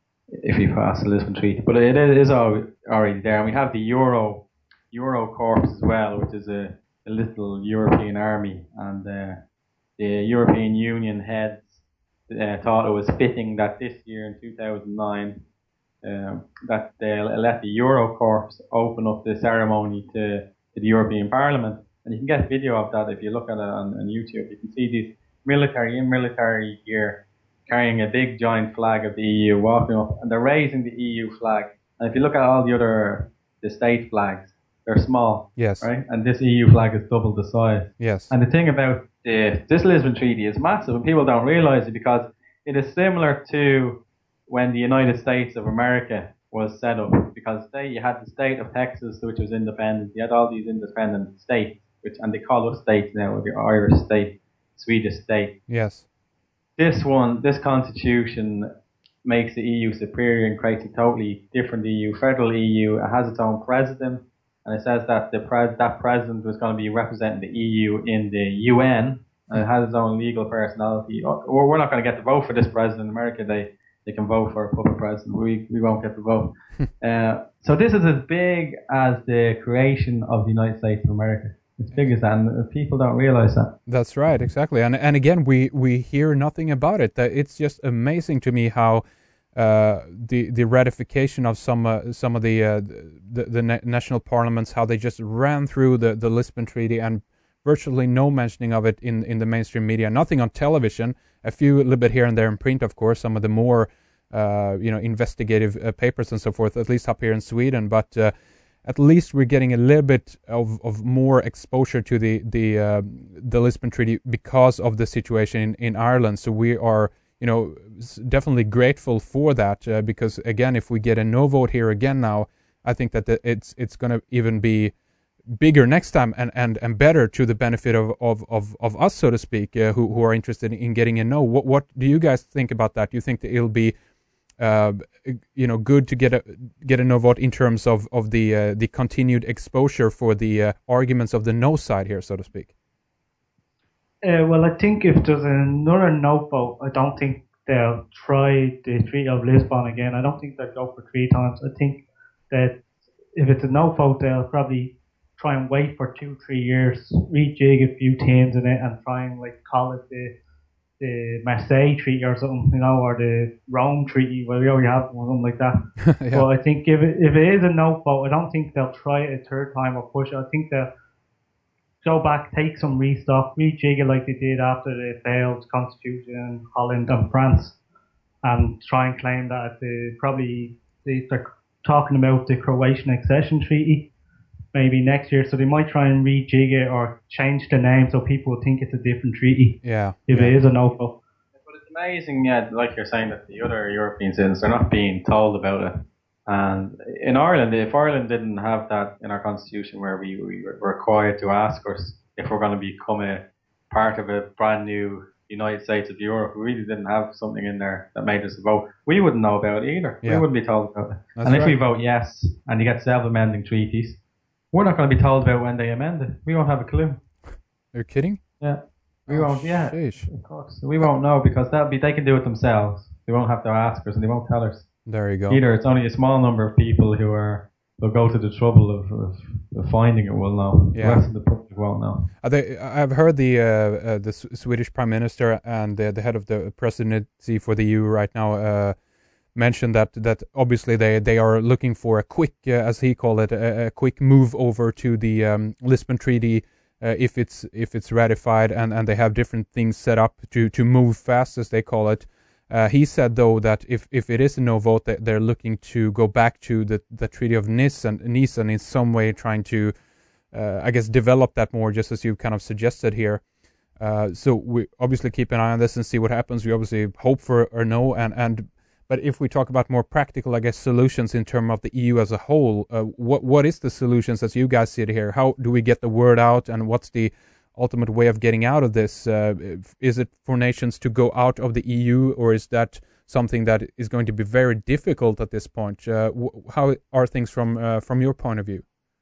if you pass the Lisbon Treaty. But it is already there. And we have the Euro Euro Corps as well, which is a, a little European army. And uh, the European Union heads uh, thought it was fitting that this year in two thousand nine um, that they let the Euro Corps open up the ceremony to, to the European Parliament. And you can get video of that if you look at it on, on YouTube. You can see these military in military gear carrying a big giant flag of the E U walking up, and they're raising the E U flag. And if you look at all the other the state flags, they're small. Yes. Right? And this E U flag is double the size. Yes. And the thing about the, this Lisbon Treaty is massive, and people don't realize it because it is similar to when the United States of America was set up. Because they, you had the state of Texas, which was independent. You had all these independent states, which and they call us states now, the Irish state, Swedish state. Yes. This one, this constitution makes the E U superior and creates a totally different E U, federal E U. It has its own president, and it says that the pres- that president was going to be representing the E U in the U N, and it has its own legal personality. Or we're not going to get to vote for this president in America. They they can vote for a puppet president. We we won't get to vote. uh, so this is as big as the creation of the United States of America. It's big as that, and people don't realize that. That's right, exactly. And and again, we we hear nothing about it. That it's just amazing to me how uh, the the ratification of some uh, some of the uh, the, the na- national parliaments, how they just ran through the, the Lisbon Treaty, and virtually no mentioning of it in, in the mainstream media. Nothing on television. A few, a little bit here and there in print, of course. Some of the more uh, you know investigative uh, papers and so forth, at least up here in Sweden, but. Uh, At least we're getting a little bit of, of more exposure to the the uh, the Lisbon Treaty because of the situation in, in Ireland. So we are, you know, definitely grateful for that. Uh, because again, if we get a no vote here again now, I think that the, it's it's going to even be bigger next time and, and, and better to the benefit of of, of, of us, so to speak, uh, who who are interested in getting a no. What what do you guys think about that? Do you think that it'll be Uh, you know, good to get a get a no vote in terms of of the uh, the continued exposure for the uh, arguments of the no side here, so to speak? Uh, well, I think if there's another no vote, I don't think they'll try the Treaty of Lisbon again. I don't think they'll go for three times. I think that if it's a no vote, they'll probably try and wait for two, three years, rejig a few things in it, and try and like call it the the Marseille Treaty or something, you know, or the Rome Treaty, where we already have one, something like that. Yeah. But I think if it, if it is a no vote, I don't think they'll try it a third time or push it. I think they'll go back, take some restock, rejig it like they did after the failed constitution in Holland and France, and try and claim that the probably they, they're talking about the Croatian accession treaty maybe next year, so they might try and rejig it or change the name so people will think it's a different treaty. Yeah. If yeah. it is a no vote. But it's amazing, yeah, like you're saying, that the other European citizens, they're not being told about it. And in Ireland, if Ireland didn't have that in our constitution where we, we were required to ask us if we're going to become a part of a brand new United States of Europe, we really didn't have something in there that made us vote, we wouldn't know about it either. Yeah. We wouldn't be told about it. That's and right. If we vote yes and you get self-amending treaties, we're not going to be told about when they amend it. We won't have a clue. You're kidding? Yeah. We oh, won't, yeah. Sheesh. Of course. We won't know because that'll be, they can do it themselves. They won't have to ask us and they won't tell us. There you go. Either it's only a small number of people who are will go to the trouble of, of, of finding it will know. Yeah. The rest of the public won't know. Are they, I've heard the uh, uh, the Swedish Prime Minister and the, the head of the presidency for the E U right now uh, mentioned that that obviously they, they are looking for a quick, uh, as he called it, a, a quick move over to the um, Lisbon Treaty uh, if it's if it's ratified, and, and they have different things set up to, to move fast, as they call it. Uh, he said, though, that if, if it is a no vote, that they're looking to go back to the, the Treaty of Nice and, Nice and in some way trying to, uh, I guess, develop that more, just as you kind of suggested here. Uh, so we obviously keep an eye on this and see what happens. We obviously hope for a no, and, and but if we talk about more practical, I guess, solutions in terms of the E U as a whole, uh, what what is the solutions as you guys see it here? How do we get the word out, and what's the ultimate way of getting out of this? Uh, is it for nations to go out of the E U, or is that something that is going to be very difficult at this point? Uh, w- how are things from uh, from your point of view?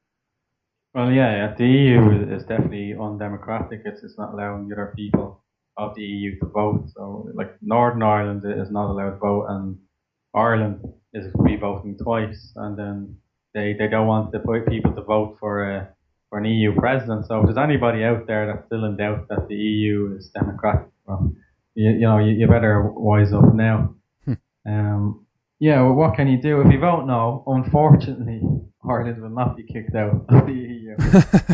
Well, yeah, the E U is definitely undemocratic. It's, it's not allowing the other people of the E U to vote. So, like, Northern Ireland is not allowed to vote, and Ireland is re-voting twice. And then they, they don't want the people to vote for a for an E U president. So if there's anybody out there that's still in doubt that the E U is democratic, well, you, you know, you, you better wise up now. Hmm. Um, yeah, well, what can you do? If you vote no, unfortunately, Ireland will not be kicked out of the E U.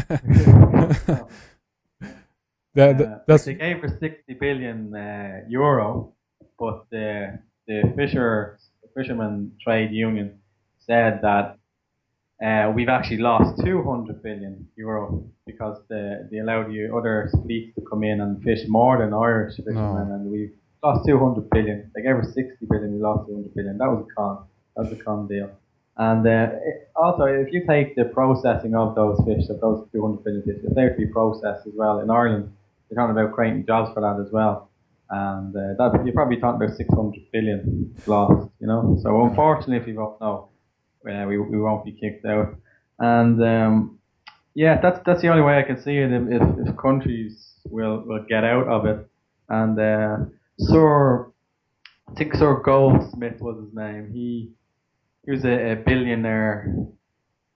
so, that, that, uh, that's... They gave her sixty billion uh, euro, but the the fisher fisherman trade union said that Uh, we've actually lost two hundred billion euro because the, they allowed the other fleets to come in and fish more than Irish fishermen, no. and we've lost two hundred billion. They gave us sixty billion, we lost two hundred billion. That was a con. That was a con deal. And uh, it, also, if you take the processing of those fish, of those two hundred billion fish, if they were to be processed as well in Ireland, you're talking about creating jobs for that as well. And uh, that you're probably talking about six hundred billion lost, you know. So unfortunately, if you vote no, Uh, we we won't be kicked out, and um, yeah, that's that's the only way I can see it. If, if, if countries will, will get out of it, and uh, Sir, I think Sir Goldsmith was his name. He he was a, a billionaire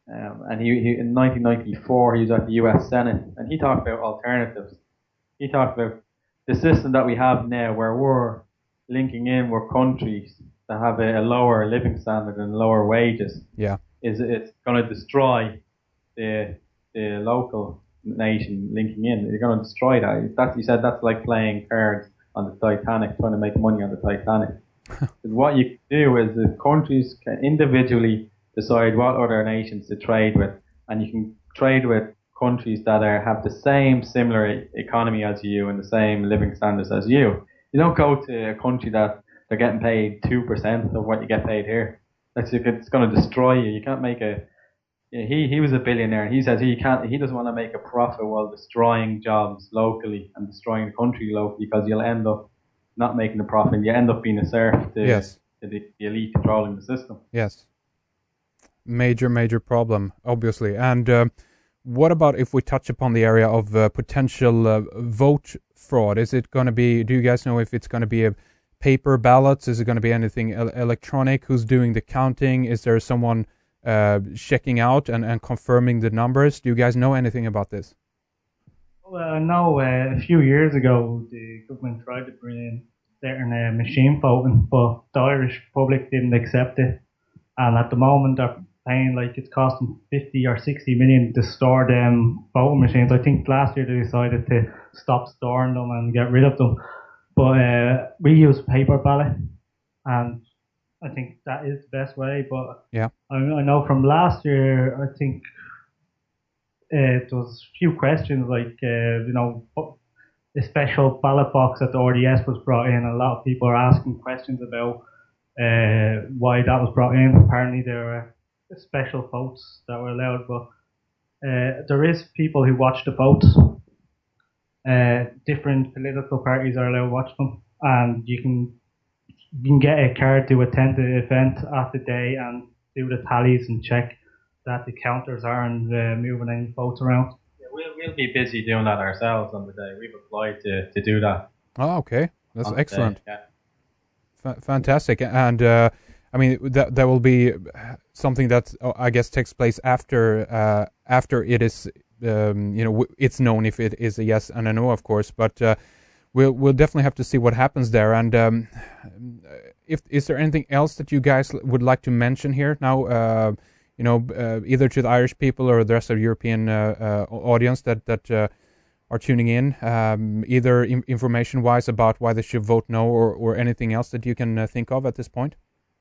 Um, and he, he in nineteen ninety-four he was at the U S Senate, and he talked about alternatives. He talked about the system that we have now, where we're linking in with countries that have a, a lower living standard and lower wages. Yeah. Is it's going to destroy the the local nation linking in. You're going to destroy that. That he said that's like playing cards on the Titanic, trying to make money on the Titanic. What you can do is the countries can individually decide what other nations to trade with, and you can trade with countries that are have the same similar economy as you and the same living standards as you. You don't go to a country that they're getting paid two percent of what you get paid here. That's it's going to destroy you. You can't make a. He he was a billionaire. He says he can't. He doesn't want to make a profit while destroying jobs locally and destroying the country locally, because you'll end up not making a profit. You end up being a serf to, yes. to the, the elite controlling the system. Yes. Major, major problem, obviously. And uh, what about if we touch upon the area of uh, potential uh, vote fraud? Is it going to be, do you guys know if it's going to be a paper ballots? Is it going to be anything el- electronic? Who's doing the counting? Is there someone uh, checking out and, and confirming the numbers? Do you guys know anything about this? Well, I know uh, a few years ago the government tried to bring in certain uh, machine voting, but the Irish public didn't accept it. And at the moment they're paying like it's costing fifty or sixty million to store them voting machines. I think last year they decided to stop storing them and get rid of them. But uh, we use paper ballot, and I think that is the best way. But yeah, I, I know from last year, I think uh, there was a few questions like uh, you know the special ballot box at the R D S was brought in. A lot of people are asking questions about uh, why that was brought in. Apparently there were special votes that were allowed, but uh, there is people who watch the votes. Uh, different political parties are allowed to watch them, and you can you can get a card to attend the event at the day and do the tallies and check that the counters aren't uh, moving any votes around. Yeah, we'll we'll be busy doing that ourselves on the day. We've applied to, to do that. Oh, okay, that's excellent. Yeah. F- fantastic, and. Uh, I mean, that that will be something that uh, I guess takes place after uh, after it is, um, you know, w- it's known if it is a yes and a no, of course. But uh, we'll we'll definitely have to see what happens there. And um, if is there anything else that you guys would like to mention here now? Uh, you know, uh, either to the Irish people or the rest of the European uh, uh, audience that that uh, are tuning in, um, either in- information wise about why they should vote no, or or anything else that you can uh, think of at this point.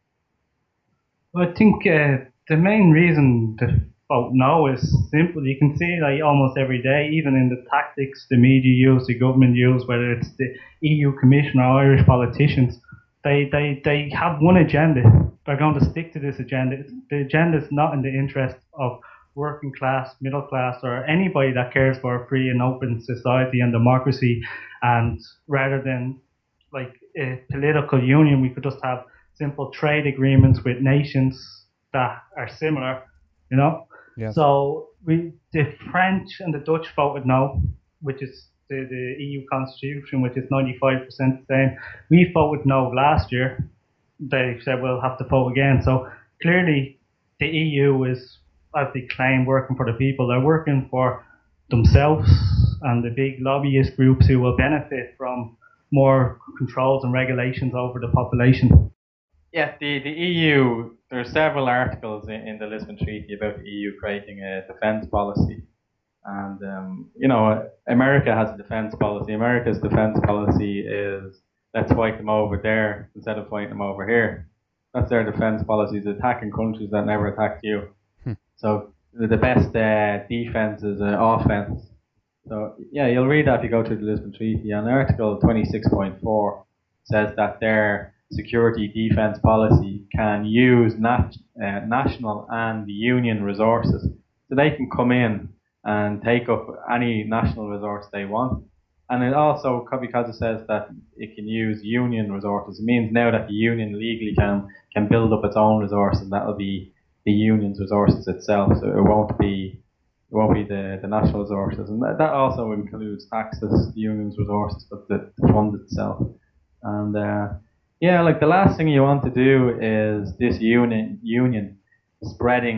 Well, I think uh, the main reason to vote no is simple. You can see it like almost every day, even in the tactics the media use, the government use, whether it's the E U Commission or Irish politicians. They, they, they have one agenda. They're going to stick to this agenda. The agenda is not in the interest of working class, middle class, or anybody that cares for a free and open society and democracy. And rather than like a political union, we could just have simple trade agreements with nations that are similar, you know. Yes. So we, the French and the Dutch voted no, which is the, the E U constitution, which is ninety-five percent the same. We voted no last year. They said we'll have to vote again. So clearly the E U is, as they claim, working for the people. They're working for themselves and the big lobbyist groups who will benefit from more controls and regulations over the population. Yeah, the, the E U, there are several articles in, in the Lisbon Treaty about the E U creating a defence policy. And, um, you know, America has a defence policy. America's defence policy is, let's fight them over there instead of fighting them over here. That's their defence policy, is attacking countries that never attacked you. Hmm. So the, the best uh, defence is uh, offence. So, yeah, you'll read that if you go through the Lisbon Treaty. And Article twenty-six point four says that their security defence policy can use nat- uh, national and union resources. So they can come in and take up any national resource they want. And it also, because it says that it can use union resources, it means now that the union legally can, can build up its own resources, and that'll be the union's resources itself. So it won't be it won't be the, the national resources. And that, that also includes taxes, the union's resources, but the, the fund itself. And uh, yeah, like the last thing you want to do is this union union spreading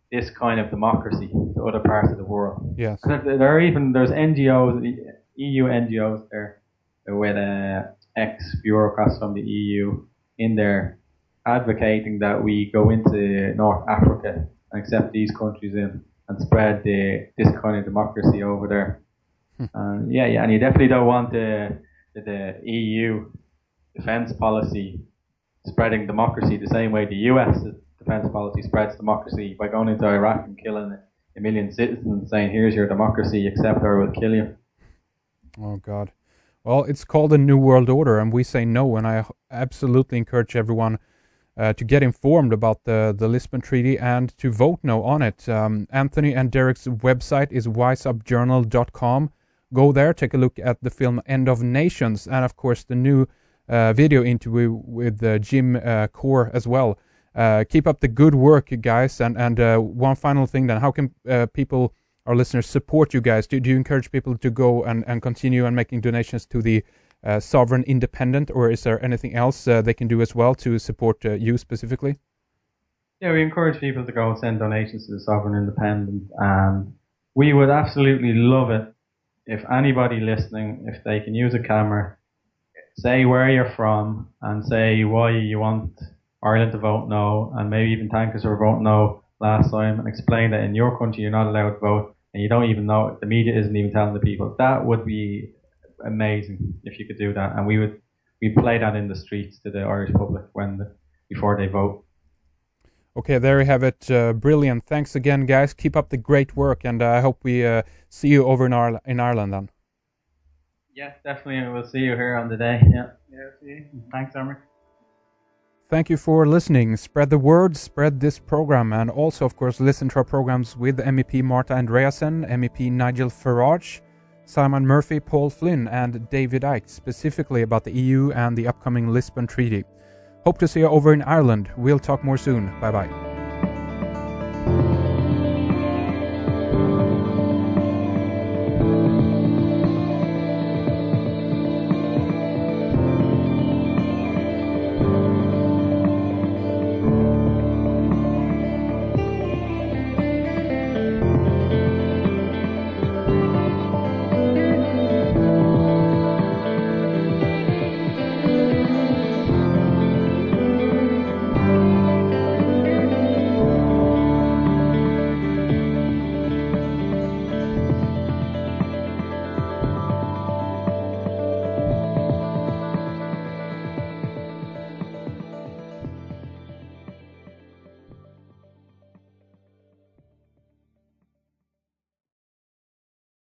this kind of democracy to other parts of the world. Yes. There are even there's N G Os, E U N G Os there with uh, ex-bureaucrats from the E U in there advocating that we go into North Africa and accept these countries in and spread the this kind of democracy over there. Hmm. And yeah, yeah, and you definitely don't want the the, the E U defense policy spreading democracy the same way the U S defense policy spreads democracy by going into Iraq and killing a million citizens, saying, "Here's your democracy, accept or we'll kill you." Oh God. Well, it's called a New World Order, and we say no. And I absolutely encourage everyone uh, to get informed about the the Lisbon Treaty and to vote no on it. Um, Anthony and Derek's website is wise up journal dot com. Go there, take a look at the film End of Nations, and of course the new uh, video interview with uh, Jim uh, Core as well. Uh, keep up the good work, you guys. And and uh, one final thing, then, how can uh, people, our listeners, support you guys? Do, do you encourage people to go and, and continue and making donations to the uh, Sovereign Independent, or is there anything else uh, they can do as well to support uh, you specifically? Yeah, we encourage people to go and send donations to the Sovereign Independent. Um, we would absolutely love it if anybody listening, if they can use a camera, say where you're from and say why you want Ireland to vote no, and maybe even thank us for voting no last time, and explain that in your country you're not allowed to vote and you don't even know it. The media isn't even telling the people. That would be amazing if you could do that, and we would we play that in the streets to the Irish public when the, before they vote. Okay, there you have it. Uh, brilliant. Thanks again, guys. Keep up the great work, and uh, I hope we uh, see you over in, Ar- in Ireland then. Yeah, definitely. We'll see you here on the day. Yeah. Yeah, see you. Thanks, Emmerich. Thank you for listening. Spread the word, spread this program, and also, of course, listen to our programs with M E P Marta Andreasen, M E P Nigel Farage, Simon Murphy, Paul Flynn, and David Icke, specifically about the E U and the upcoming Lisbon Treaty. Hope to see you over in Ireland. We'll talk more soon. Bye-bye.